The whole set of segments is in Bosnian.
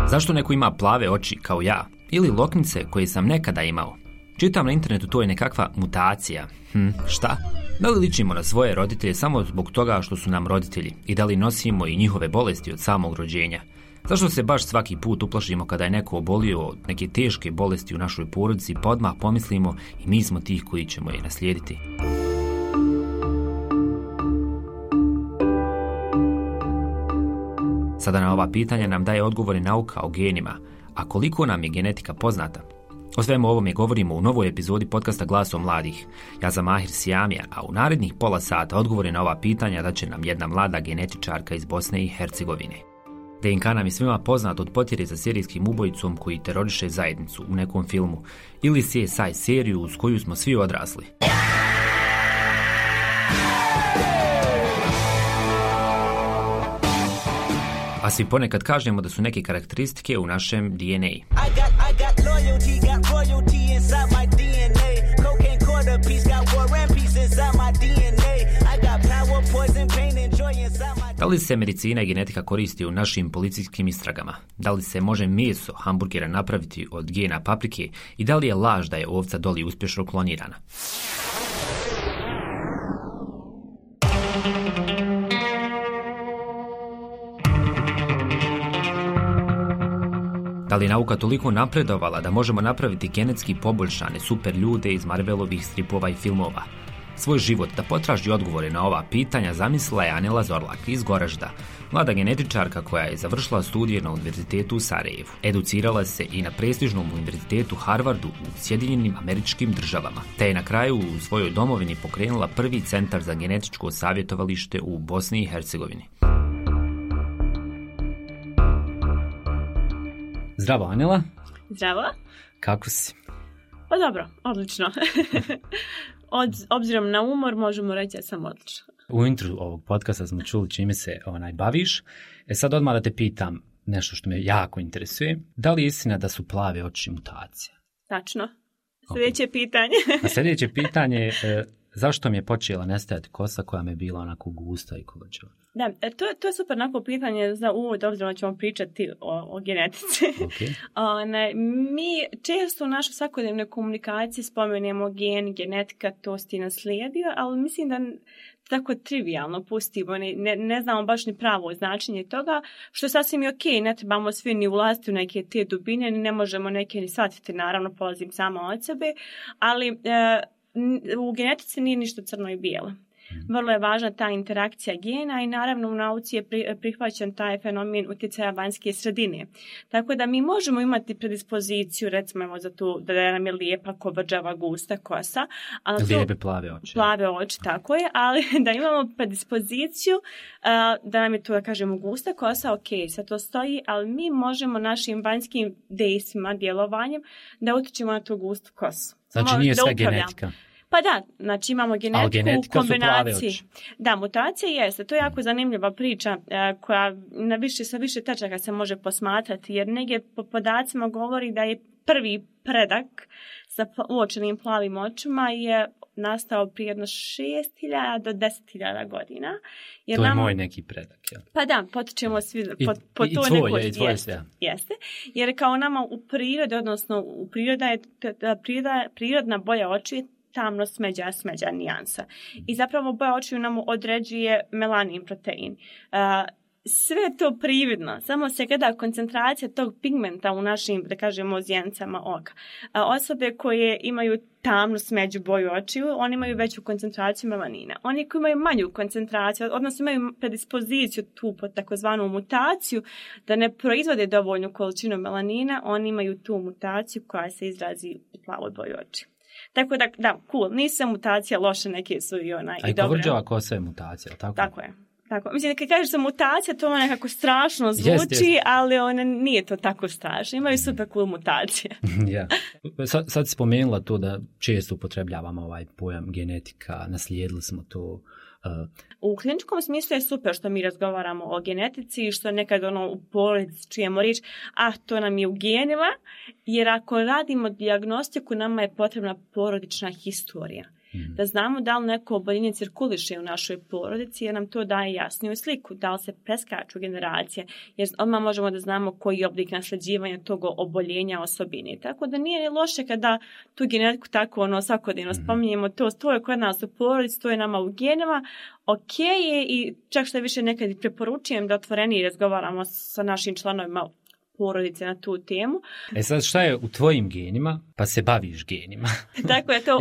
Zašto neko ima plave oči kao ja? Ili loknice koje sam nekada imao? Čitam na internetu, to je nekakva mutacija. Šta? Da li ličimo na svoje roditelje samo zbog toga što su nam roditelji? I da li nosimo i njihove bolesti od samog rođenja? Zašto se baš svaki put uplašimo kada je neko obolio od neke teške bolesti u našoj porodici, pa odmah pomislimo i mi smo tih koji ćemo je naslijediti? Sada na ova pitanja nam daje odgovore nauka o genima, a koliko nam je genetika poznata? O svemu ovome govorimo u novoj epizodi podcasta Glasom mladih. Ja sam Mahir Sijamija, a u narednih pola sata odgovore na ova pitanja daće nam jedna mlada genetičarka iz Bosne i Hercegovine. DNK nam je svima poznat od potjere za serijskim ubojicom koji teroriše zajednicu u nekom filmu ili CSI seriju uz koju smo svi odrasli. A svi ponekad kažemo da su neke karakteristike u našem DNA. Da li se medicina i genetika koristi u našim policijskim istragama? Da li se može meso hamburgera napraviti od gena paprike? I da li je laž da je ovca Dolly uspješno klonirana? Da li je nauka toliko napredovala da možemo napraviti genetski poboljšane super ljude iz Marvelovih stripova i filmova? Svoj život da potraži odgovore na ova pitanja zamislila je Anela Zorlak iz Goražda, mlada genetičarka koja je završila studije na Univerzitetu u Sarajevu. Educirala se i na prestižnom Univerzitetu Harvardu u Sjedinjenim Američkim Državama, te je na kraju u svojoj domovini pokrenula prvi centar za genetičko savjetovalište u Bosni i Hercegovini. Zdravo, Anela. Zdravo. Kako si? Pa dobro, odlično. Obzirom na umor možemo reći da sam odlična. U intru ovog podcasta smo čuli čime se baviš. Sad odmah da te pitam nešto što me jako interesuje. Da li je istina da su plave oči mutacija? Tačno. Sljedeće pitanje. A sljedeće pitanje zašto mi je počela nestajati kosa koja mi je bila onako gusta i kolačeva? Da, to je super onako pitanje za uvod, obzirom da ćemo pričati o genetici. Okay. Mi često u našoj svakodnevnoj komunikaciji spomenemo gen, genetika, to si ti naslijedio, ali mislim da tako trivijalno pustimo, ne znamo baš ni pravo značenje toga, što je sasvim ok, ne trebamo svi ni ulaziti u neke te dubine, ne možemo neke ni shvatiti, naravno polazim sama od sebe, ali u genetici nije ništa crno i bijelo. Vrlo je važna ta interakcija gena i naravno u nauci je prihvaćen taj fenomen utjecaja vanjske sredine. Tako da mi možemo imati predispoziciju, recimo za to da nam je lijepa, kovrđava, gusta kosa. Lijepe plave oči. Plave oči, tako je, ali da imamo predispoziciju da nam je to, da kažemo, gusta kosa, ok, sad to stoji, ali mi možemo našim vanjskim dejstvima, djelovanjem da utječemo na tu gustu kosu. Znači nije sve genetika. Pa da, znači imamo genetiku u kombinaciji. Da, mutacija jeste. To je jako zanimljiva priča koja sa više tačaka se može posmatrati, jer negdje po podacima govori da je prvi predak sa uočenim plavim očima je nastao prije jedno 6.000 do 10.000 godina. Jer to je moj neki predak, jel? Pa da, potičemo svi po i toj tvoj, nekoj i tvoj, jeste. Jer kao nama u prirodi, odnosno u prirodi je prirodna boja oči tamno smeđa nijansa. I zapravo boja očiju nam određuje melanin protein. Sve je to prividno, samo se gleda koncentracija tog pigmenta u našim, da kažemo, zjencama oka. Osobe koje imaju tamnu smeđu boju očiju, oni imaju veću koncentraciju melanina. Oni koji imaju manju koncentraciju, odnosno imaju predispoziciju tu pod takozvanu mutaciju, da ne proizvode dovoljnu količinu melanina, oni imaju tu mutaciju koja se izrazi u plavoj boji očiju. Tako da, cool, nisam mutacija loše, neke su i dobre. A i kovrđava kosa je mutacija, tako? Tako je. Tako. Mislim, kad kažeš da mutacija, to nekako strašno zvuči, ali nije to tako strašno. Imaju super cool mutacije. Sad si spomenula to da često upotrebljavamo ovaj pojam genetika, naslijedili smo to. U kliničkom smislu je super što mi razgovaramo o genetici i što nekad u porodici čujemo riječ, to nam je u genima, jer ako radimo dijagnostiku, nama je potrebna porodična historija. Da znamo da li neko oboljenje cirkuliše u našoj porodici, jer nam to daje jasniju sliku, da li se preskaču generacije, jer odmah možemo da znamo koji je oblik nasljeđivanja tog oboljenja osobine. Tako da nije loše kada tu genetiku tako svakodnevno spominjemo, to je kod nas u porodici, to je nama u genima, ok je i čak što više nekad preporučujem da otvorenije razgovaramo sa našim članovima porodice na tu temu. Sad šta je u tvojim genima, pa se baviš genima? Tako je,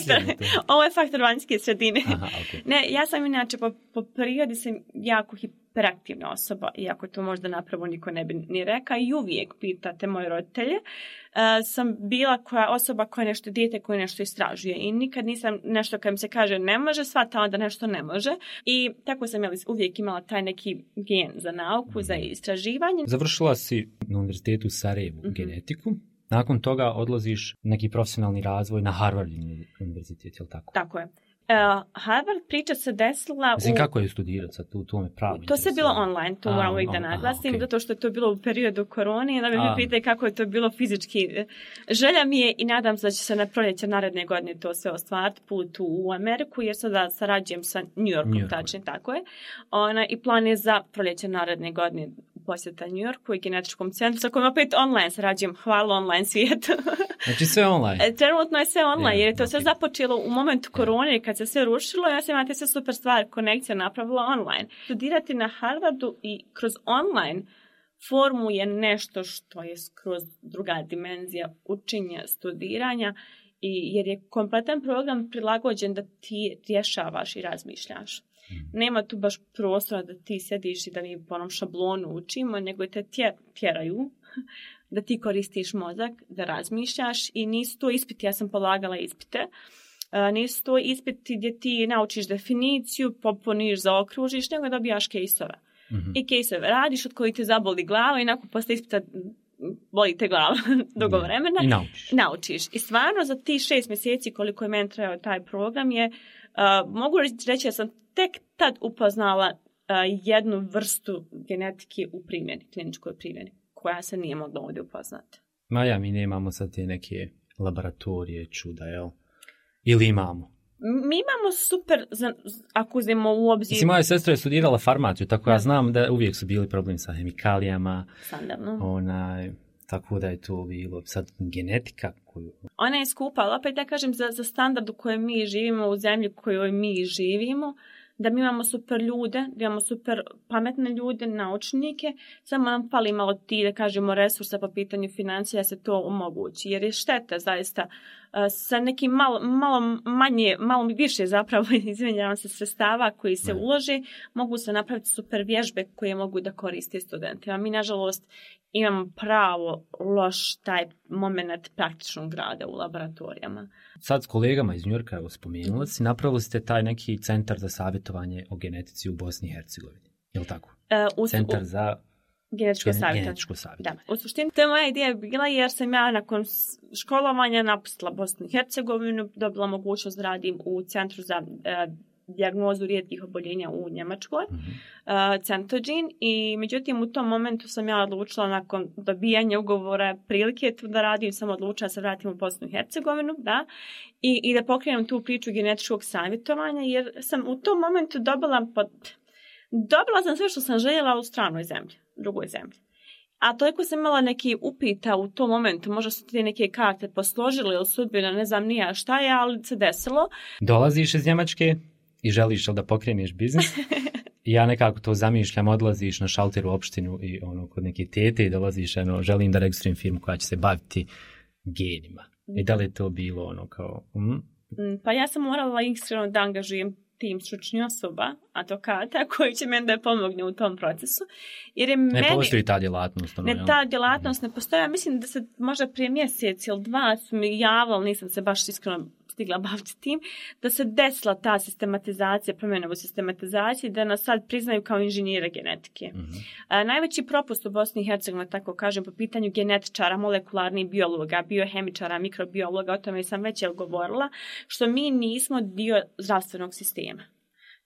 ovo je faktor vanjske sredine. Aha, okay. Ne, ja sam inače po prirodi sam jako hiperaktivna osoba, iako to možda napravo niko ne bi ni rekao, i uvijek pitate moje roditelje, sam bila osoba koja nešto dijete, koja nešto istražuje i nikad nisam nešto kad mi se kaže ne može, shvatala da nešto ne može i tako sam uvijek imala taj neki gen za nauku, za istraživanje. Završila si na univerzitetu u Sarajevu genetiku. Nakon toga odlaziš neki profesionalni razvoj na Harvard univerzitet, je li tako? Tako je. Harvard priča se desila kako je studirati sad tu me pravi? To se bilo online, to moram uvijek da naglasim, zato što je to bilo u periodu korone i da mi pitate kako je to bilo fizički. Želja mi je i nadam se da će se na proljeće naredne godine to sve ostvariti, put u Ameriku, jer sada sarađujem sa New Yorkom, tačnije tako je. I plan je za proljeće naredne godine posjeta New Yorku i genetičkom centru, sa kojim opet online sarađujem. Hvala online svijetu. Znači sve online? Trenutno je sve online, jer je to sve započelo u momentu korone, kad se sve rušilo, ja sam imate sve super stvari, konekcija napravila online. Studirati na Harvardu i kroz online formu je nešto što je skroz druga dimenzija učenja, studiranja, jer je kompletan program prilagođen da ti rješavaš i razmišljaš. Nema tu baš prostora da ti sjediš i da mi po onom šablonu učimo, nego te tjeraju da ti koristiš mozak, da razmišljaš i nisu to ispiti, ja sam polagala ispite, nisu to ispiti gdje ti naučiš definiciju, popuniš, zaokružiš, nego dobijaš kejsove. I kejsove radiš od kojih te zaboli glava i nakon posle ispita boli te glava dugo vremena. I naučiš. I stvarno za ti 6 mjeseci koliko je meni trajao taj program je, mogu reći da sam tek tad upoznala jednu vrstu genetike u primjeni, kliničkoj primjeni, koja se nije mogla ovdje upoznati. Maja, mi nemamo sad te neke laboratorije, čuda, jel? Ili imamo? Mi imamo super, ako uzmemo u obzir... Mislim, moja sestra je studirala farmaciju, tako ja znam da uvijek su bili problemi sa hemikalijama. Standardno. Tako da je to bilo sad genetika koju... Ona je skupa, ali opet ja kažem za standard u kojem mi živimo, u zemlji u kojoj mi živimo, da mi imamo super ljude, da imamo super pametne ljude, naučnike, samo nam fali malo ti, da kažemo, resursa po pitanju financija, se to omogući. Jer je šteta zaista sa nekim malo više zapravo, izvinjavam se, sredstava koji se ulože, mogu se napraviti super vježbe koje mogu da koriste studentima. Mi, nažalost, imamo pravo loš taj moment praktičnog rada u laboratorijama. Sad s kolegama iz New Yorka, evo spomenula si, napravili ste taj neki centar za savjetovanje o genetici u Bosni i Hercegovini. Je li tako? Centar za genetičko savjetovanje. Da. U suštini, to je moja ideja bila jer sam ja nakon školovanja napustila Bosnu i Hercegovinu, dobila mogućnost da radim u centru za dijagnozu rijetkih oboljenja u Njemačkoj, Centogene, i međutim u tom momentu sam ja odlučila nakon dobijanja ugovora prilike tu da radim, sam odlučila da se vratim u Bosnu i Hercegovinu, da, i da pokrenem tu priču genetičkog savjetovanja, jer sam u tom momentu dobila sam sve što sam željela u stranoj zemlji, drugoj zemlji. A toliko sam imala neki upita u tom momentu, možda su ti neke karte posložile ili sudbina, ne znam nija šta je, ali se desilo. Dolaziš iz Njemačke i želiš da pokreneš biznis. I ja nekako to zamišljam, odlaziš na šalter u opštinu i kod neke tete i dolaziš, želim da registrujem firmu koja će se baviti genima. I da li je to bilo kao... Pa ja sam morala iskreno da angažujem tim stručnih osoba, advokata, koji će meni da pomogne u tom procesu. Jer je ne postoji ta djelatnost. Ta djelatnost ne postoji. Ja mislim da se možda prije mjesec ili 2 su mi javili, nisam se baš iskreno stigla baviti tim, da se desila ta sistematizacija, promjena u sistematizaciji, da nas sad priznaju kao inženjere genetike. Najveći propust u Bosni i Hercegovini, tako kažem, po pitanju genetičara, molekularnih biologa, biohemičara, mikrobiologa, o tome sam već govorila, što mi nismo dio zdravstvenog sistema.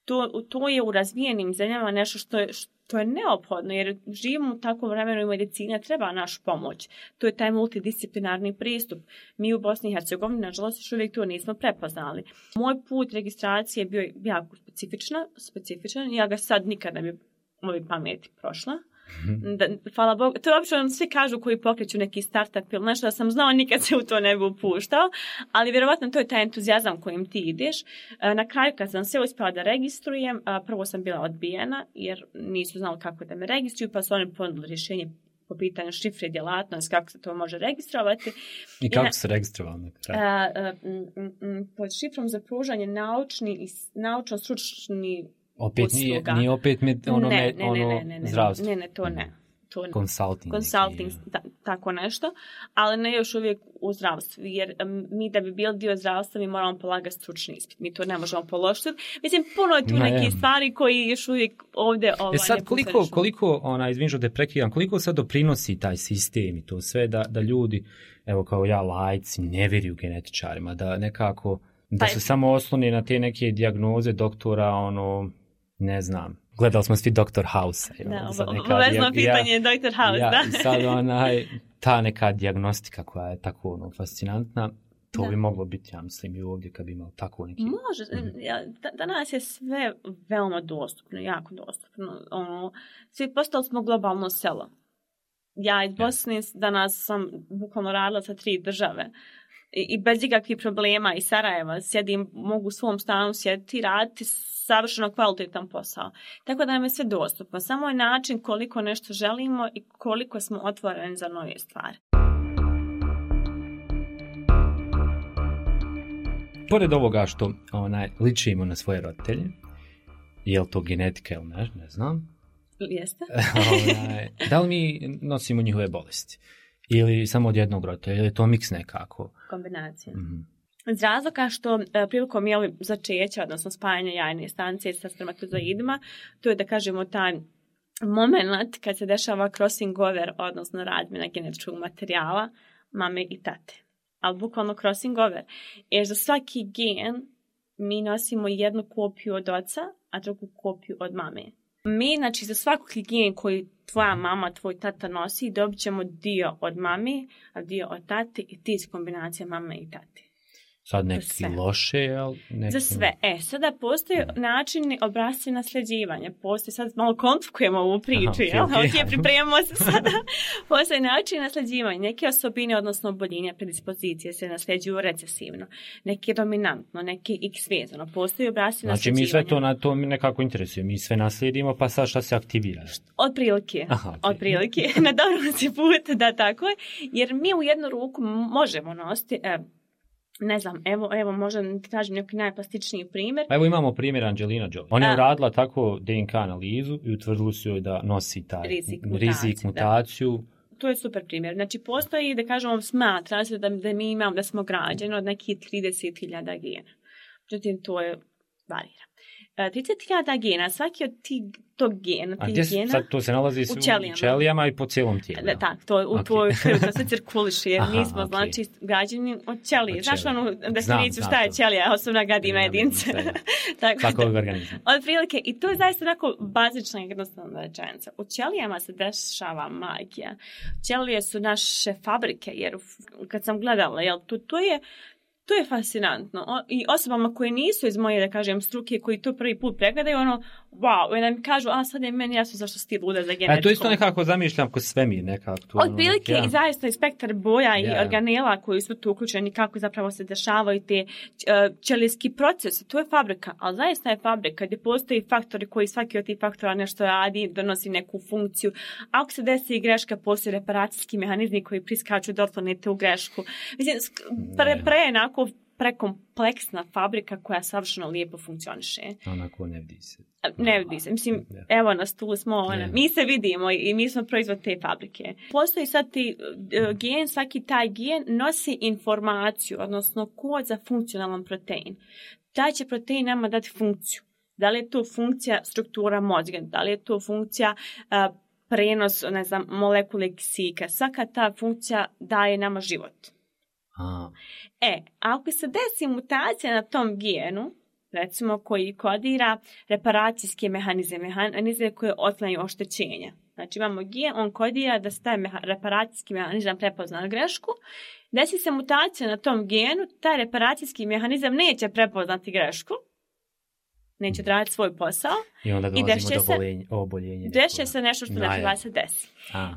To je u razvijenim zemljama nešto što je neophodno, jer živimo u takvom vremenu i medicina treba našu pomoć. To je taj multidisciplinarni pristup. Mi u Bosni i Hercegovini, nažalost, još uvijek to nismo prepoznali. Moj put registracije je bio jako specifičan. Ja ga sad nikad ne bi moji pameti prošla. Hvala Bogu. To je uopće svi kažu koji pokreću neki startup ili nešto da sam znao, nikad se u to ne bi upuštao, ali vjerovatno to je taj entuzijazam kojim ti ideš. Na kraju kad sam se uspjela da registrujem, prvo sam bila odbijena jer nisu znali kako da me registruju, pa su oni ponudili rješenje po pitanju šifre i djelatnosti, kako se to može registrovati. I kako se registrovalo na kraju? Pod šifrom za pružanje naučno-stručni opet nije opet zdravstvo. Ne, to ne. Consulting, tako nešto, ali ne još uvijek u zdravstvu, jer mi da bi bili dio zdravstva mi moramo polagati stručni ispit, mi to ne možemo položiti. Mislim, puno je tu nekih stvari koji još uvijek ovdje sad koliko izvinite što te prekidam, koliko sad doprinosi taj sistem i to sve da ljudi, evo kao ja laici, ne vjeruju genetičarima, da nekako da su samo osloni na te neke dijagnoze doktora, ne znam, gledali smo svi Dr. House. Obavezno pitanje je Dr. House, da. I sad ta neka dijagnostika koja je tako fascinantna, to bi moglo biti, ja mislim, i ovdje kad bi imao tako neki... Može. Danas je sve veoma dostupno, jako dostupno. Svi postali smo globalno selo. Ja iz Bosne danas sam bukvalno radila sa 3 države. I bez ikakvih problema iz Sarajeva sjedim, mogu u svom stanu sjediti i raditi savršeno kvalitetan posao. Tako da nam je sve dostupno. Samo je način koliko nešto želimo i koliko smo otvoreni za nove stvari. Pored ovoga što ličimo na svoje roditelje, je li to genetika ili ne znam. Jeste. Da li mi nosimo njihove bolesti? Ili samo od jednog roditelja, ili je to miks nekako? Kombinacija. Iz razloga što prilikom začeća, odnosno spajanja jajne stanice sa spermatozoidima, to je da kažemo taj moment kad se dešava crossing over, odnosno razmjena genetičkog materijala mame i tate. Ali bukvalno crossing over. Jer za svaki gen mi nosimo jednu kopiju od oca, a drugu kopiju od mame. Mi, znači, za svakog gen koji tvoja mama, tvoj tata nosi, dobit ćemo dio od mame, a dio od tate i ti iz kombinacije mame i tate. Sad neki loše, jel? Za sve. Sada postoje načini obrasci nasljeđivanja. Postoje, sad malo komplikujemo ovu priču, jel? Okay. Pripremamo se sada. Postoje načini nasljeđivanja. Neke osobine, odnosno oboljenja, predispozicije se nasljeđuju recesivno. Neke dominantno, neke x vezano. Postoje obrasci nasljeđivanja. Znači mi sve to na to nekako interesuje. Mi sve naslijedimo, pa sad šta se aktivira? Otprilike. Otprilike. Na dobrom si put, da tako je. Jer mi u jednu ruku možemo nositi... Ne znam, evo možda ti kažem neki najplastičniji primjer. Evo imamo primjer Angelina Jolie. Ona je uradila tako DNK analizu i utvrdili su joj da nosi taj rizik, mutaciju. To je super primjer. Znači postoji, da kažemo, smatra se da mi imamo, da smo građeni od nekih 30.000 gena. Međutim, to je varira. 30.000 gena, svaki od tog gena, a gdje sad to se nalazi u ćelijama i po cijelom tijelu? Tak, to u tvojoj krvi, to se cirkuliše, jer mi smo, znači, građani od ćelije. Znaš onu definiciju šta je ćelija, osobna gadima jedince. Tako je organizam. Od prilike, i to je zaista onako bazična i jednostavna rečenica. U ćelijama se dešava magija. Ćelije su naše fabrike, jer kad sam gledala, jel, to je fascinantno. I osobama koje nisu iz moje, da kažem, struke, koji to prvi put pregledaju, wow, i da mi kažu, sad je meni jasno zašto si ti luda za genetikom. To isto nekako zamišljam ko svemir nekako. Od prilike i zaista i spektar boja i organela koji su tu uključeni, kako zapravo se dešavaju te ćelijski procesi. To je fabrika, ali zaista je fabrika gdje postoji faktori koji svaki od tih faktora nešto radi, donosi neku funkciju. Ako se desi greška, postoji reparacijski mehanizmi koji priskaču da otklonite u grešku. Mislim, prekompleksna fabrika koja savršeno lijepo funkcioniše. Onako ne vidi se. Ne vidi se. Mislim, evo nas tu smo, mi se vidimo i mi smo proizvod te fabrike. Postoji sad ti gen, svaki taj gen nosi informaciju, odnosno kod za funkcionalan protein. Taj će protein nama dati funkciju. Da li je to funkcija struktura mozga, da li je to funkcija prenos, ne znam, molekule kisika. Svaka ta funkcija daje nama život. Ako se desi mutacija na tom genu, recimo, koji kodira reparacijske mehanizme koje otklanjaju oštećenja. Znači imamo gen, on kodira da se taj reparacijski mehanizam prepozna grešku. Desi se mutacija na tom genu, taj reparacijski mehanizam neće prepoznati grešku, neće raditi svoj posao. I onda dolazimo do oboljenja. Deše se nešto što ne treba se desi.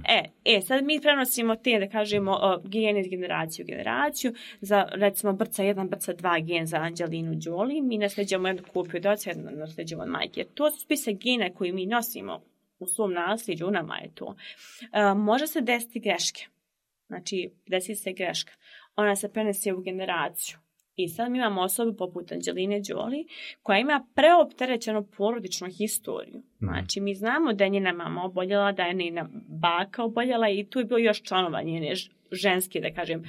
Sad mi prenosimo te, da kažemo, gene iz generaciju u generaciju. Za, recimo, brca 1, brca 2 gen za Angelinu Jolie. Mi nasljeđujemo jednu kopiju od oca, jednu nasljeđujemo od majke. To su spisak gene koji mi nosimo u svom nasljeđu, u nama je to. Može se desiti greške. Znači, desi se greška. Ona se prenese u generaciju. I sad mi imamo osobu poput Angeline Jolie koja ima preopterećenu porodičnu historiju. Znači, mi znamo da je njena mama oboljela, da je njena baka oboljela i tu je bio još članova njene ženski, da kažem,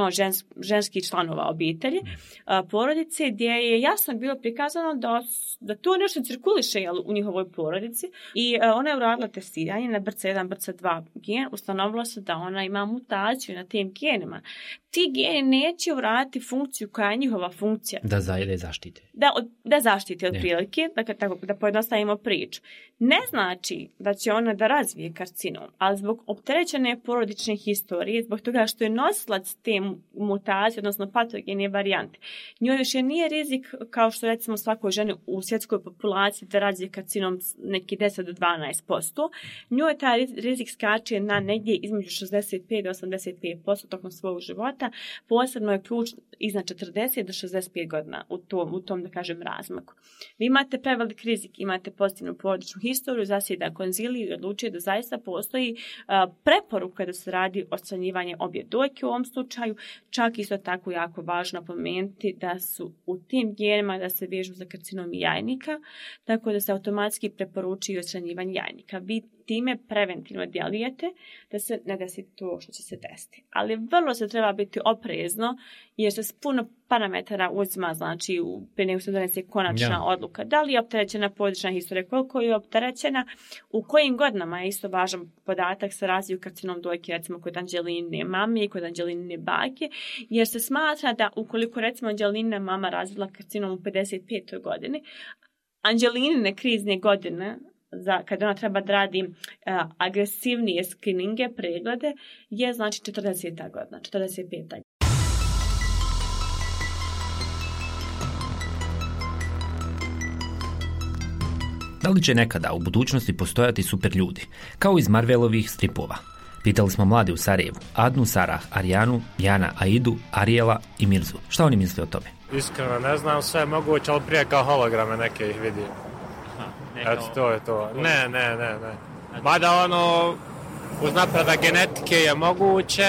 ženskih članova obitelji, porodice, gdje je jasno bilo prikazano da to nešto cirkuliše u njihovoj porodici i ona je uradila testiranje na BRCA1, BRCA2 gen, ustanovilo se da ona ima mutaciju na tim genima. Ti geni neće uraditi funkciju koja je njihova funkcija. Da zaštite. Da zaštite od prilike, da pojednostavimo priču. Ne znači da će ona da razvije karcinom, ali zbog opterećene porodične historije, zbog toga što je nosilac te mutacije, odnosno patogene varijante, njoj više nije rizik kao što recimo svakoj ženi u svjetskoj populaciji da razvije karcinom neki 10 do 12%. Njoj taj rizik skače na negdje između 65 do 85% tokom svog života. Posebno je ključ iznad 40 do 65 godina u tom da kažem, razmaku. Vi imate prevelik rizik, imate pozitivnu porodičnu historiju, zasjeda konziliju i odlučuje da zaista postoji preporuka da se radi odstranjivanje obje dojke u ovom slučaju. Čak isto tako jako važno napomenuti da su u tim genima da se vežu za karcinom jajnika, tako da se automatski preporučuje odstranjivanje jajnika. Vi time preventivno djelujete da se ne desi to što će se desiti. Ali vrlo se treba biti oprezno jer se puno parametara uzima, znači prije nego se donese konačna odluka. Da li je opterećena porodična historija, koliko je opterećena, u kojim godinama je isto važan podatak sa razviju karcinom dojke, recimo kod Angeline mame i kod Angeline bake, jer se smatra da ukoliko recimo Angelina mama razvila karcinom u 55. godini, Angelinine krizne godine kada ona treba da radi agresivnije skrininge, preglede, je znači 40. godina, 45. Da li će nekada u budućnosti postojati super ljudi, kao iz Marvelovih stripova? Pitali smo mlade u Sarajevu, Adnu, Sarah, Arijanu, Jana, Aidu, Arijela i Mirzu. Šta oni misle o tome? Iskreno ne znam, sve je moguće, ali prije kao holograme neke ih vidim. Eto, to je to. Ne. Mada uz napredak genetike je moguće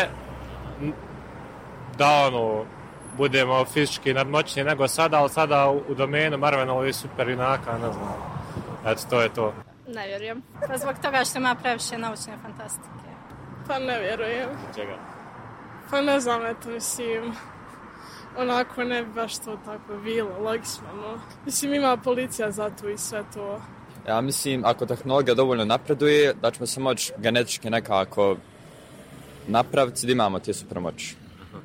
da budemo fizički nadmoćniji nego sada, ali sada u domenu Marvelovih super junaka, ne znam. Eto, to je to. Ne vjerujem. Pa zbog toga što ima previše naučne fantastike. Pa ne vjerujem. Čega? Pa ne znam, mislim, onako ne bi baš to tako bilo, logično, no. Mislim, ima policija za to i sve to. Ja mislim, ako tehnologija dovoljno napreduje, da ćemo se moći genetički nekako napraviti da imamo te supermoći.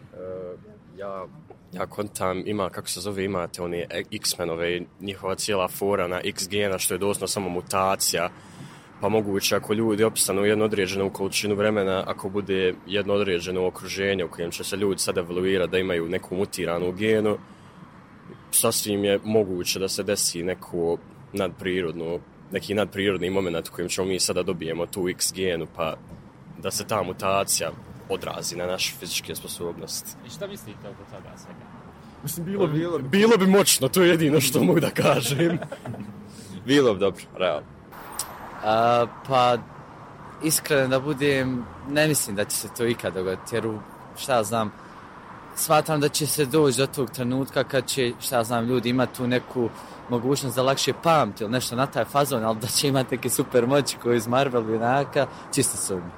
Ja kontam, imate oni X-menove, njihova cijela fora na X gena, što je doslovno samo mutacija, pa moguće ako ljudi opstanu jednu određenu količinu vremena, ako bude jedno određeno okruženje u kojem će se ljudi sad evoluirati da imaju neku mutiranu genu, sasvim je moguće da se desi neki nadprirodni moment u kojem ćemo mi sada dobijemo tu X genu, pa da se ta mutacija odrazi na naše fizičke sposobnosti. I šta mislite oko toga svega? Mislim, bilo bi moćno, to je jedino što mogu da kažem. Bilo bi dobro, realno. Pa, iskreno da budem, ne mislim da će se to ikad dogoditi, jer smatram da će se doći do tog trenutka kad će, ljudi imati tu neku mogućnost da lakše pamti ili nešto na taj fazon, ali da će imati neke super moći koji iz Marvel junaka, čisto sumnje.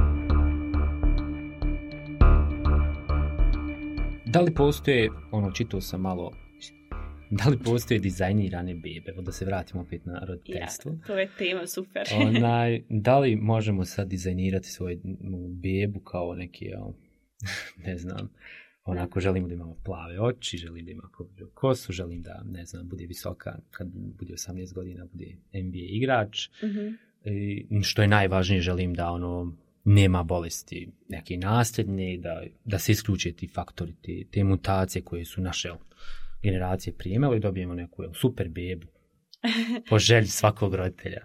Da li postoje, čitao sam malo, da li postoje dizajnirane bebe? Da se vratimo opet na roditeljstvo. Ja, to je tema super. Da li možemo sad dizajnirati svoju bebu kao neki, ne znam, Onako želim da imamo plave oči, želim da ima kosu, želim da, ne znam, bude visoka, kad bude 18 godina, bude NBA igrač. I što je najvažnije, želim da nema bolesti neke nasljedne, da se isključe ti faktori, te mutacije koje su naše generacije primele i dobijemo neku super bebu po želji svakog roditelja.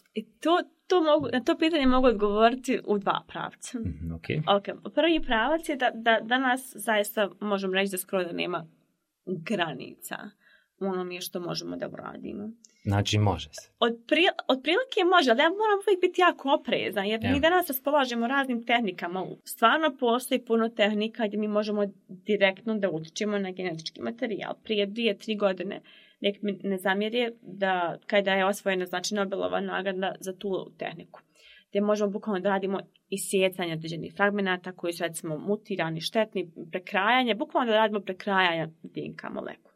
Na to pitanje mogu odgovoriti u dva pravca. Okay. Prvi pravac je da danas zaista možemo reći da skoro da nema granica u onome što možemo da uradimo. Znači može se. Otprilike može, ali ja moram uvijek biti jako oprezan, jer mi danas raspolažemo raznim tehnikama. Stvarno postoji puno tehnika gdje mi možemo direktno da utičemo na genetički materijal. Prije 2-3 godine nek mi ne zamjeri da kada je osvojena znači Nobelova nagrada za tu tehniku, gdje možemo bukvalno da radimo isjecanje određenih fragmenata koji su recimo mutirani, štetni, prekrajanje, bukvalno da radimo prekrajanje DNK molekula.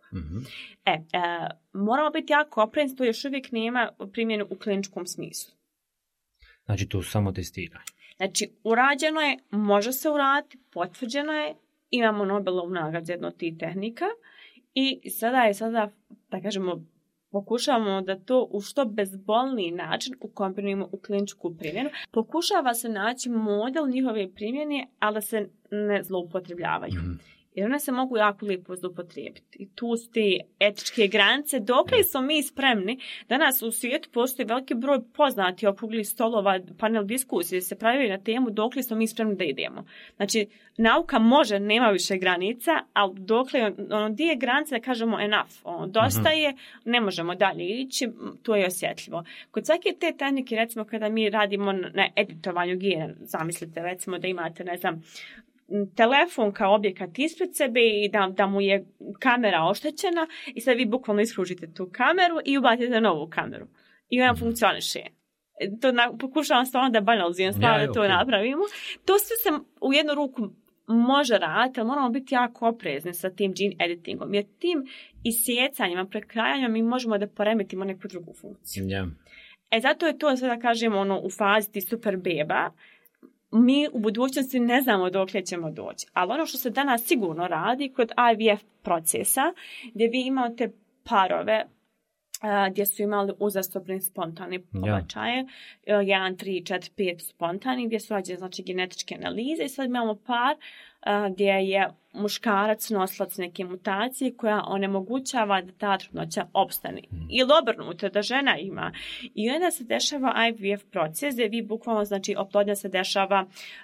Moramo biti jako oprezni, to još uvijek nema primjenu u kliničkom smislu. Znači to samo testiranje. Znači urađeno je, može se uraditi, potvrđeno je, imamo Nobelovu nagradu za jednu od tih tehnika i sada da kažemo, pokušavamo da to u što bezbolniji način ukombinujemo u kliničku primjenu. Pokušava se naći model njihove primjene, ali da se ne zloupotrebljavaju. Jer one se mogu jako lijepo zloupotrijebiti. I tu su te etičke granice. Dokle smo mi spremni? Danas u svijetu postoji veliki broj poznati okruglih stolova, panel diskusije se pravi na temu dokle smo mi spremni da idemo. Znači, nauka može, nema više granica, ali dokle, gdje je granica da kažemo enough, dosta je, ne možemo dalje ići, to je osjetljivo. Kod svake te tehnike, recimo kada mi radimo na editovanju gena, zamislite recimo da imate, ne znam, telefon kao objekat ispred sebe i da mu je kamera oštećena i sad vi bukvalno isključite tu kameru i ubacite novu kameru. I ona funkcioniše. Pokušavam stvarno da banaliziram stvarno da to napravimo. To sve se u jednu ruku može raditi, ali moramo biti jako oprezni sa tim gene editingom. Jer tim isjecanjima, prekrajanjima mi možemo da poremetimo neku drugu funkciju. Zato je to sve da kažemo u fazi ti super beba. Mi u budućnosti ne znamo dokle ćemo doći. Ali ono što se danas sigurno radi kod IVF procesa, gdje vi imate parove gdje su imali uzastopne spontane pobačaje, 1, 3, 4, 5 spontani, gdje su rađene znači, genetičke analize i sad imamo par gdje je muškarac nosilac neke mutacije koja onemogućava da ta trudnoća opstane. Ili obrnuto, da žena ima. I onda se dešava IVF proces gdje vi bukvalno, znači oplodnja se dešava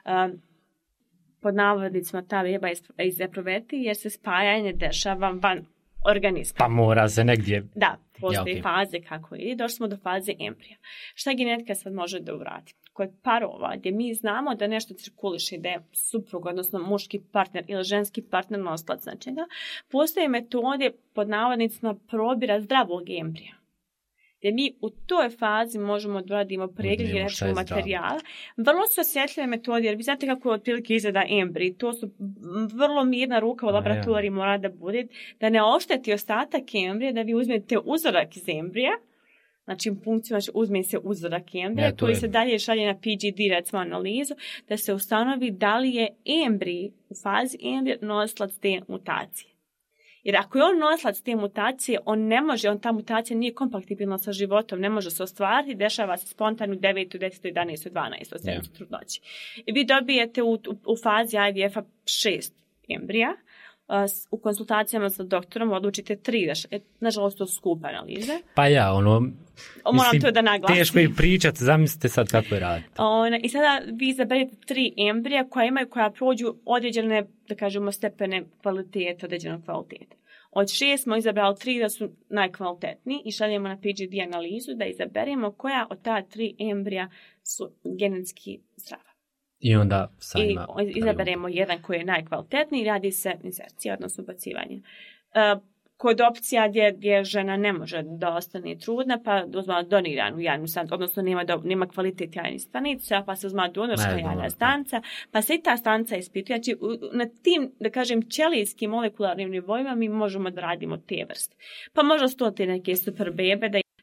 pod navodnicima ta beba iz epruveti jer se spajanje dešava van organizma. Pa mora se negdje... Da, postoji faze kako ide. Došli smo do faze embrija. Šta genetika sad može da uradi? Kod parova gdje mi znamo da nešto cirkuliše, da je suprug, odnosno muški partner ili ženski partner nosilac značenja, postoje metode pod navodnicima probira zdravog embrija. Gdje mi u toj fazi možemo da radimo pregled genetičkog materijala. Vrlo su osjetljive metode, jer vi znate kako otprilike izgleda embrij. To su vrlo mirna ruka u laboratoriji mora da bude, da ne ošteti ostatak embrija, da vi uzmete uzorak iz embrija, znači funkciju, znači uzme se uzorak embrija koji se dalje šalje na PGD, recimo analizu, da se ustanovi da li je embrij u fazi embrija nosilac te mutacije. Jer ako je on nosilac te mutacije, ta mutacija nije kompatibilna sa životom, ne može se ostvariti, dešava se spontano u 9, 10, 11, 12 sedmicu trudnoći. I vi dobijete u fazi IVF-a 6 embrija, u konsultacijama sa doktorom odlučite 3, nažalost to skupa analize. Pa moram to da naglasim. Teško je pričati, zamislite sad kako je raditi. I sada vi izaberete 3 embrija koja prođu određene, da kažemo, stepene kvalitete, određenog kvaliteta. Od 6 smo izabrali 3 da su najkvalitetniji i šaljemo na PGD analizu da izaberemo koja od ta 3 embrija su genetski zdrava. I onda izaberemo jedan koji je najkvalitetniji i radi se insercija, odnosno ubacivanje. Kod opcija gdje žena ne može da ostane trudna, pa uzma doniranu jajnu stanicu, odnosno nema kvalitet jajnih stanica, pa se uzma donorska jajna stanica, pa se i ta stanica ispituje. Znači, na tim, da kažem, ćelijskim molekularnim nivoima mi možemo da radimo te vrste. Pa možda su to te neke super bebe,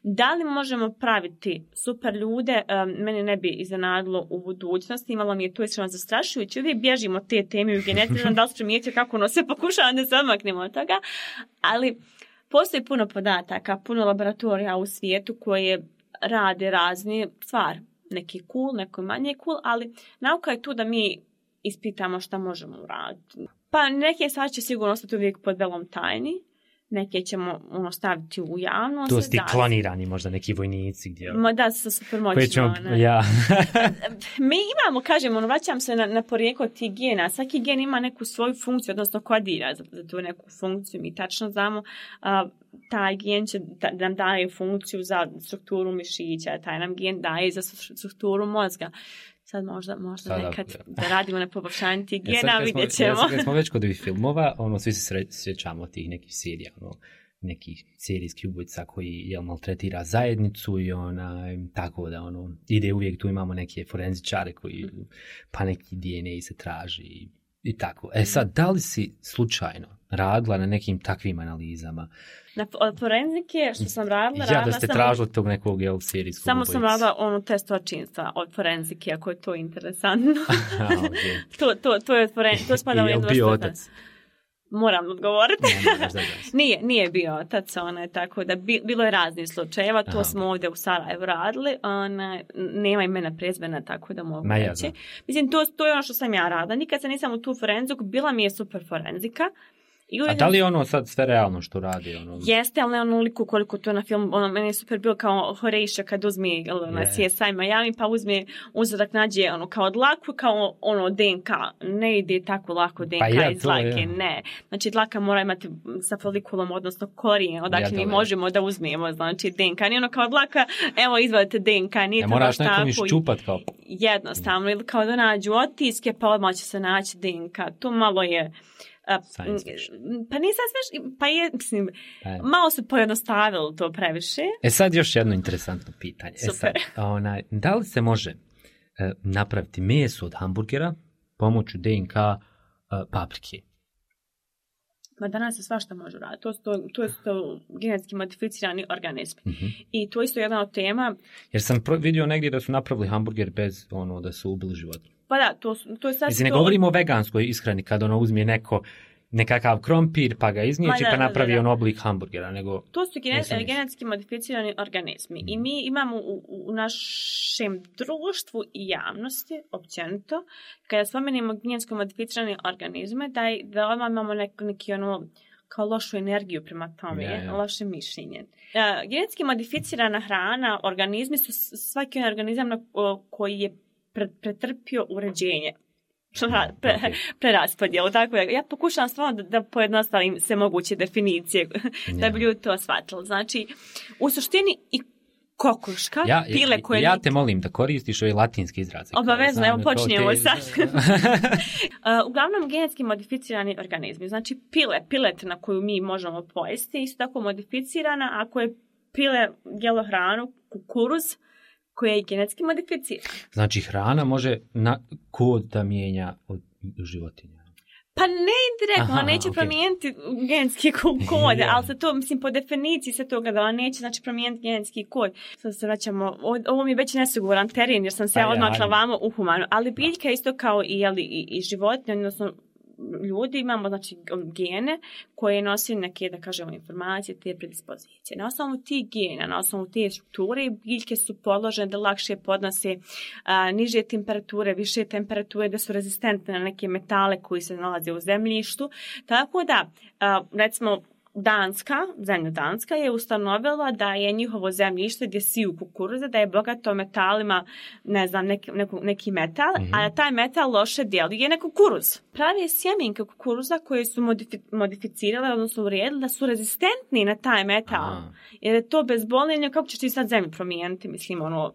Da li možemo praviti super ljude, mene ne bi iznenadilo u budućnosti, imalo mi je to iskreno zastrašujuće, uvijek bježimo od te teme u genetici, da li se primijetio kako ono sve pokušava da se odmaknemo od toga, ali postoji puno podataka, puno laboratorija u svijetu koje rade razne stvari, neki cool, neko manje cool, ali nauka je tu da mi ispitamo šta možemo uraditi. Pa neke stvari će sigurno ostati uvijek pod velom tajni, neke ćemo staviti u javnost. Tu su ti klonirani možda neki vojnici gdje... Da, sa supermoćima. Ja. Mi imamo, kažemo, vraćam se na porijeklo tih gena. Svaki gen ima neku svoju funkciju, odnosno kodira za tu neku funkciju. Mi tačno znamo taj gen će da nam daje funkciju za strukturu mišića, taj nam gen daje za strukturu mozga. Sad možda nekad da radimo na poboljšanju tih gena, vidjet ćemo. Kad smo već kod ovih filmova, svi se sjećamo tih nekih serija, nekih serijskih ubojica koji maltretira zajednicu i tako da ide uvijek, tu imamo neke forenzičare koji pa neki DNA se traži i tako. Sad, da li si slučajno radila na nekim takvim analizama? Od forenzike što sam radila... Ja, da ste tražili tog nekog serijskog samo ubojica. Sam radila test očinstva od forenzike, ako je to interesantno. Okay. To je od forenzike. To spada u jednu bio otac? Moram odgovoriti. Ne, nije bio otac, tako da bilo je raznih slučajeva, to smo ovdje u Sarajevu radili, nema imena prezmena, tako da mogu reći. Mislim, to je ono što sam ja radila. Nikad se nisam u tu forenziku, bila mi je super forenzika. A da li je sad sve realno što radi? Jeste, ali ne onoliko koliko to na filmu. Meni je super bilo kao Horatio kad uzme na CSI Miami, pa uzme uzorak, nađe kao dlaku, kao DNK. Ne ide tako lako DNK iz dlake, ne. Znači dlaka mora imati sa folikulom, odnosno korijen, odakle mi možemo da uzmemo, znači DNK. Nije kao dlaka, evo izvadite DNK, nije to baš tako. Moraš nekom iščupat kao... Jednostavno, ili kao da nađu otiske, pa odmah će se naći DNK. To malo je... Pa nisam smiješ, pa je, mislim, malo su pojednostavili to previše. Sad još jedno interesantno pitanje. Super. Da li se može napraviti meso od hamburgera pomoću DNK paprike? Ma danas se svašta može raditi. To su genetski modificirani organizmi. Mm-hmm. I to je isto jedna od tema. Jer sam vidio negdje da su napravili hamburger bez da su ubili životinje. Pa da, to je sad... Mislim, ne govorimo o veganskoj ishrani, kad uzme nekakav krompir, pa ga izniječi, pa napravi oblik hamburgera, nego... To su genetski modificirani organizmi. I mi imamo u našem društvu i javnosti, općenito, kada spomenemo genetski modificirane organizme, da odmah imamo neki kao lošu energiju prema tome, loše mišljenje. Genetski modificirana hrana, organizmi su svaki organizam koji je pretrpio uređenje. Preraspodjelu, tako je. Ja pokušavam stvarno da pojednostavim sve moguće definicije da bi ljudi to shvatili. Znači, u suštini i kokoška, pile koje... Ja te molim da koristiš ove latinske izraze. Obavezno, evo počinjemo sad. Uglavnom, genetski modificirani organizmi, znači piletina koju mi možemo pojesti, isto tako modificirana, ako je pile jelo hranu, kukuruz, koja je genetski modificirana. Znači, hrana može kod da mijenja od životinja? Pa ne indirektno, neće promijeniti genetski kod, ali se to, mislim, po definiciji se toga da neće, znači, promijeniti genetski kod. Sad se vraćamo, ovo mi je već nesiguran teren, jer sam se odmakla vamo u humanu, ali biljka isto kao i životinje, odnosno ljudi imamo, znači, gene koje nosi neke, da kažemo, informacije, te predispozicije. Na osnovu tih gena, na osnovu te strukture, biljke su podložene da lakše podnose niže temperature, više temperature, da su rezistentne na neke metale koji se nalaze u zemljištu. Tako da, recimo, zemlja Danska je ustanovila da je njihovo zemljište gdje siju kukuruza, da je bogato metalima, ne znam, neki metal, a taj metal loše djeluje na kukuruz. Prave sjemenke kukuruza koje su modificirale, odnosno uredile, da su rezistentni na taj metal. Jer je to bezbolnije, kako ćeš ti sad zemlju promijeniti, mislim,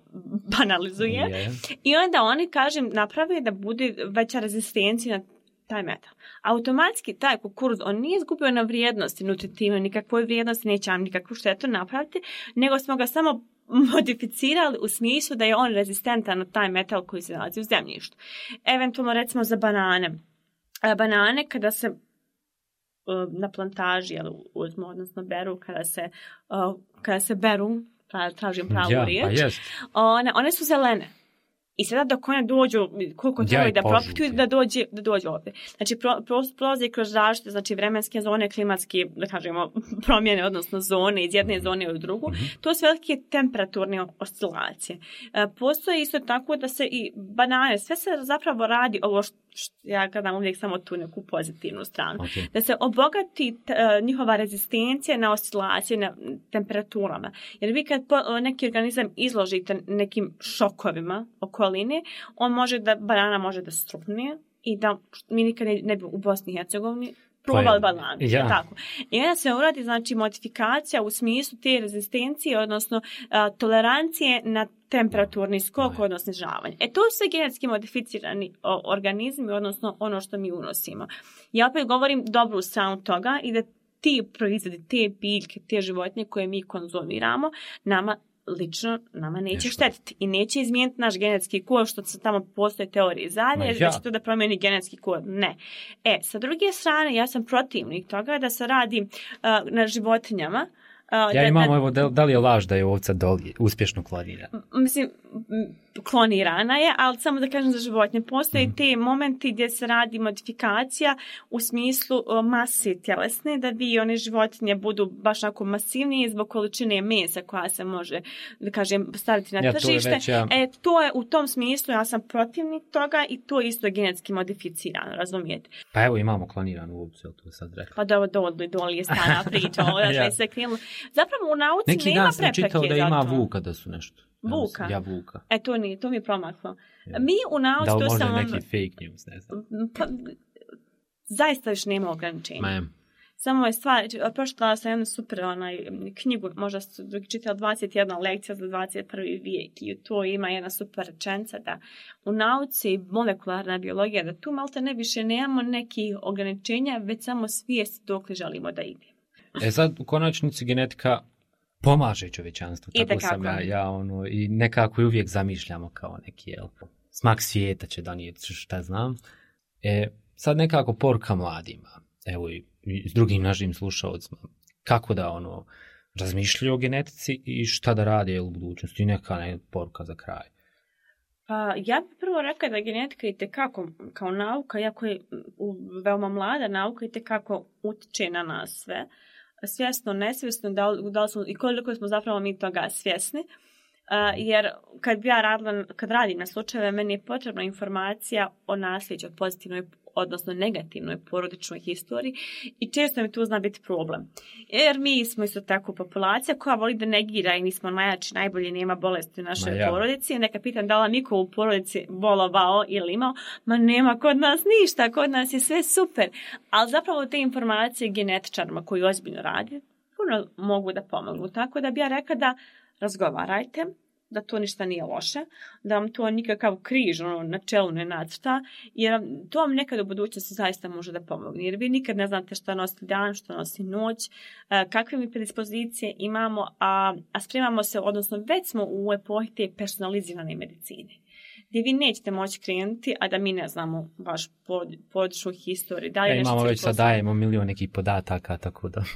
banalizuje. I onda oni, kažem, naprave da bude veća rezistencija na taj metal. Automatski taj kukuruz, on nije izgubio na vrijednosti, nutritivno, nikakvoj vrijednosti, neće vam nikakvu štetu napraviti, nego smo ga samo modificirali u smislu da je on rezistentan na taj metal koji se nalazi u zemljištu. Eventualno, recimo, za banane. Banane, kada se na plantaži uzmu, odnosno beru, kada se beru tražim pravu riječ. One su zelene. I sada dok one dođu, koliko trebaju da propituju, da dođu ovdje. Znači, prolazi kroz različite, znači, vremenske zone, klimatske, da kažemo, promjene, odnosno zone, iz jedne zone u drugu. To su velike temperaturne oscilacije. Postoji isto tako da se i banane, sve se zapravo radi ovo što ja gledam uvijek samo tu neku pozitivnu stranu. Da se obogati njihova rezistencija na oscilacije, na temperaturama. Jer vi kad neki organizam izložite nekim šokovima okoline, banana može da strupne i da mi nikad ne bi u Bosni i Hercegovini probali bananu. Ja. Tako. I onda se uradi, znači, modifikacija u smislu te rezistencije, odnosno tolerancije na temperaturni skok, odnosno snižavanje. To su sve genetski modificirani organizmi, odnosno ono što mi unosimo. Ja opet govorim dobru stranu toga i da ti proizvodi, te biljke, te životinje koje mi konzumiramo, nama neće štetiti i neće izmijeniti naš genetski kod, što se tamo postoje teorije zavjere, da će to da promijeni genetski kod. Ne. Sa druge strane, ja sam protivnik toga da se radi na životinjama. Da li je laž da je ovca Dolly uspješno klonirana? Mislim, klonirana je, ali samo da kažem za životinje. Postoje te momenti gdje se radi modifikacija u smislu mase tjelesne, da vi one životinje budu baš onako masivnije zbog količine mesa koja se može, da kažem, staviti na tržište. To je u tom smislu, ja sam protivnik toga i to je isto genetski modificirano, razumijete? Pa evo imamo kloniranu ovcu, to sad rekla. Pa Dolly je stara priča, da se krenula. Zapravo u nauci nema prepreke za to. Neki dan sam čitao da ima vuka da su nešto. Vuka? Ja vuka. To mi je promaklo. Mi u nauci... Da li možda neki fake news, ne znam. Zaista još nema ograničenja. Samo je stvar, pročitala sam jednu super knjigu, možda su čitala 21 lekcija za 21. vijek i to ima jedna super rečenica da u nauci molekularna biologija, da tu malte ne više nemamo nekih ograničenja, već samo svijest dok li želimo da ide. Sad u konačnici genetika pomaže čovječanstvu, tako sam i nekako je uvijek zamišljamo kao neki smak svijeta će donijeti, šta znam. Sad nekako poruka mladima, evo i s drugim našim slušalcima, kako da razmišljaju o genetici i šta da rade u budućnosti, i neka poruka za kraj. Pa ja bih prvo rekla da genetika itekako kao nauka, iako je veoma mlada nauka, itekako utječe na nas sve. Svjesno, nesvjesno, da li smo, i koliko smo zapravo mi toga svjesni. Jer kad radim na slučajeve, meni je potrebna informacija o nasljeđu, pozitivnoj, odnosno negativnoj porodičnoj historiji i često mi tu zna biti problem. Jer mi smo isto tako populacija koja voli da negira i nismo najjači, najbolje, nema bolesti u našoj porodici. Neka pitam da li niko u porodici bolovao ili imao, nema kod nas ništa, kod nas je sve super. Ali zapravo te informacije genetičarima koji ozbiljno radi puno mogu da pomognu. Tako da bi ja rekla da razgovarajte, da to ništa nije loše, da vam to nikakav križ na čelu ne nacrta, jer to vam nekad u budućnosti zaista može da pomogne. Jer vi nikad ne znate šta nosi dan, šta nosi noć, kakve mi predispozicije imamo, a spremamo se, odnosno već smo u epohi te personalizirane medicine, gdje vi nećete moći krenuti, a da mi ne znamo baš porodičnu historiju. Imamo već sad dajemo milion nekih podataka, tako da...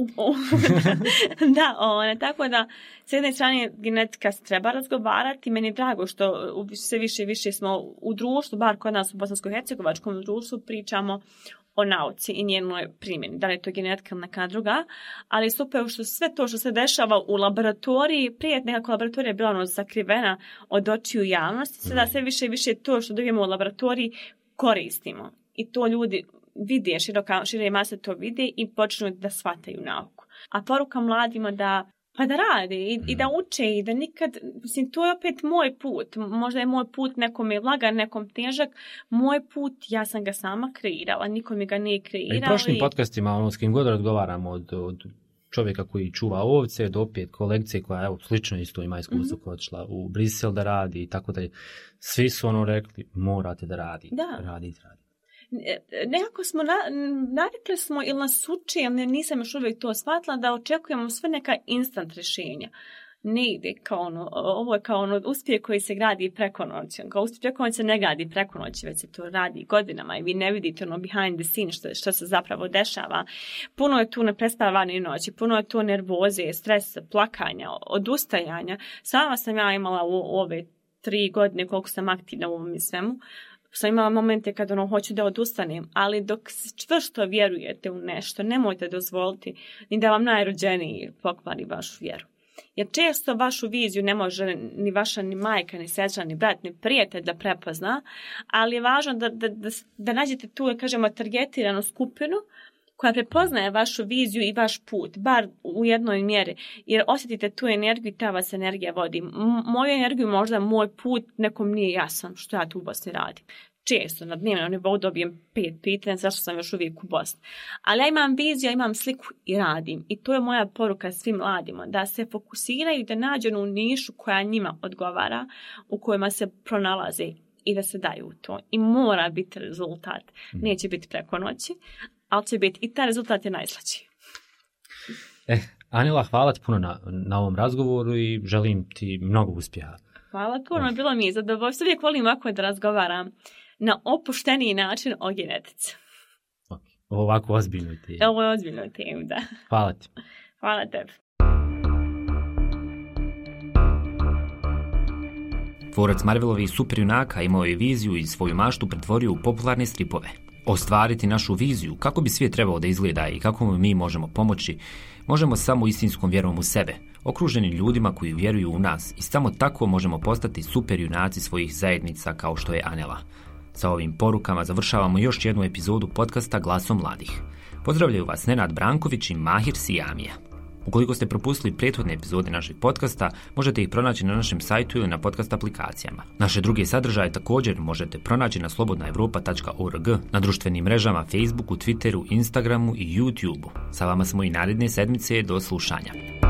Tako da, s jedne strane genetika se treba razgovarati. Meni je drago što sve više i više smo u društvu, bar kod nas u bosansko-hercegovačkom društvu, pričamo o nauci i njenoj primjeni. Da li je to genetika ili neka druga, ali super što sve to što se dešava u laboratoriji, prije nekako laboratorija je bila sakrivena od očiju javnosti, sada sve više i više to što dobijemo u laboratoriji koristimo. I to ljudi vide, šire mase to vide i počnu da shvataju nauku. A poruka mladima da rade i da uče i da nikad, mislim, to je opet moj put. Možda je moj put nekom je lagan, nekom težak. Moj put, ja sam ga sama kreirala, niko mi ga nije kreirao. I prošlim podcastima, s kim god razgovaramo od čovjeka koji čuva ovce, do opet kolegice koja slično isto ima iskustvo koja odšla u Brisel da radi i tako dalje. Svi su rekli, morate da radite. Radite. Nekako smo navikli smo ili nas uči, nisam još uvijek to shvatila, da očekujemo sve neka instant rješenja. ne ide kao ono, ovo je kao ono uspjeh koji se gradi preko noći. Kao uspjeh preko noći se ne gradi preko noći, već se to radi godinama i vi ne vidite ono behind the scenes što se zapravo dešava. Puno je tu neprespavane noći, puno je tu nervoze, stresa, plakanja, odustajanja. Sama sam ja imala u ove 3 godine koliko sam aktivna u ovom i svemu. Sam imala momente kad hoću da odustanem, ali dok čvrsto vjerujete u nešto, nemojte dozvoliti ni da vam najrođeniji pokvari vašu vjeru. Jer često vašu viziju ne može ni vaša, ni majka, ni sestra, ni brat, ni prijatelj da prepozna, ali je važno da nađete tu, kažemo, targetiranu skupinu koja prepoznaje vašu viziju i vaš put, bar u jednoj mjeri, jer osjetite tu energiju i ta vas energija vodi. Moju energiju možda moj put nekom nije jasan što ja tu u Bosni radim. Često na dnevnom nivou dobijem 5 pitanja zašto sam još uvijek u Bosni. Ali ja imam viziju, ja imam sliku i radim. I to je moja poruka svim mladima, da se fokusiraju i da nađu u nišu koja njima odgovara, u kojima se pronalaze i da se daju u to. I mora biti rezultat. Neće biti preko noći, ali će biti i taj rezultat je najslađiji. Anila, hvala ti puno na ovom razgovoru i želim ti mnogo uspjeha. Hvala puno, bilo mi je zadovoljstvo. Uvijek volim ovako da razgovaram na opušteniji način o genetici. Ovako ozbiljnoj temi. Ovo je ozbiljnoj temi, da. Hvala ti. Hvala tebi. Tvorac Marvelovih superjunaka imao je viziju i svoju maštu pretvorio u popularne stripove. Ostvariti našu viziju, kako bi svijet trebao da izgleda i kako mi možemo pomoći, možemo samo istinskom vjerom u sebe, okruženi ljudima koji vjeruju u nas i samo tako možemo postati superjunaci svojih zajednica kao što je Anela. Sa ovim porukama završavamo još jednu epizodu podcasta Glasom mladih. Pozdravljaju vas Nenad Branković i Mahir Sijamija. Ukoliko ste propustili prethodne epizode našeg podcasta, možete ih pronaći na našem sajtu ili na podcast aplikacijama. Naše druge sadržaje također možete pronaći na slobodnaevropa.org, na društvenim mrežama Facebooku, Twitteru, Instagramu i YouTubeu. Sa vama smo i naredne sedmice, do slušanja.